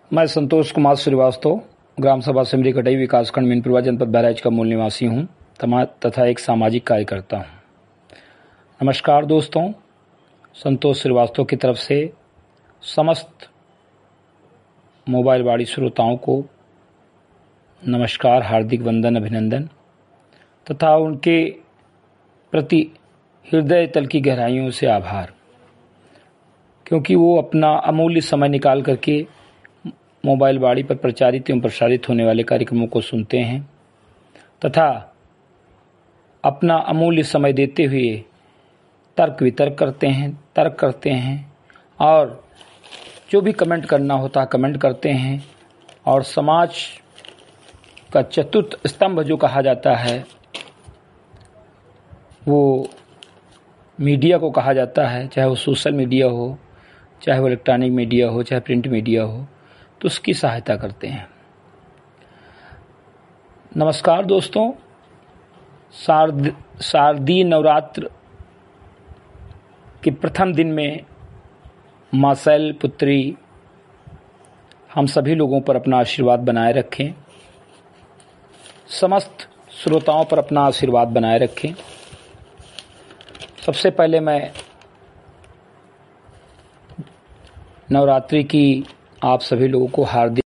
मैं संतोष कुमार श्रीवास्तव ग्राम सभा सिमरी कटई विकासखंड मीनपुरवा जनपद बहराइच का मूल निवासी हूँ तथा एक सामाजिक कार्यकर्ता हूँ। नमस्कार दोस्तों, संतोष श्रीवास्तव की तरफ से समस्त मोबाइल वाणी श्रोताओं को नमस्कार, हार्दिक वंदन, अभिनंदन तथा उनके प्रति हृदय तल की गहराइयों से आभार, क्योंकि वो अपना अमूल्य समय निकाल करके मोबाइल वाणी पर प्रचारित एवं प्रसारित होने वाले कार्यक्रमों को सुनते हैं तथा अपना अमूल्य समय देते हुए तर्क वितर्क करते हैं और जो भी कमेंट करना होता है कमेंट करते हैं। और समाज का चतुर्थ स्तंभ जो कहा जाता है वो मीडिया को कहा जाता है, चाहे वो सोशल मीडिया हो, चाहे वो इलेक्ट्रॉनिक मीडिया हो, चाहे प्रिंट मीडिया हो, तो उसकी सहायता करते हैं। नमस्कार दोस्तों, शारदीय नवरात्र के प्रथम दिन में मां शैल पुत्री हम सभी लोगों पर अपना आशीर्वाद बनाए रखें, समस्त श्रोताओं पर अपना आशीर्वाद बनाए रखें। सबसे पहले मैं नवरात्रि की आप सभी लोगों को हार्दिक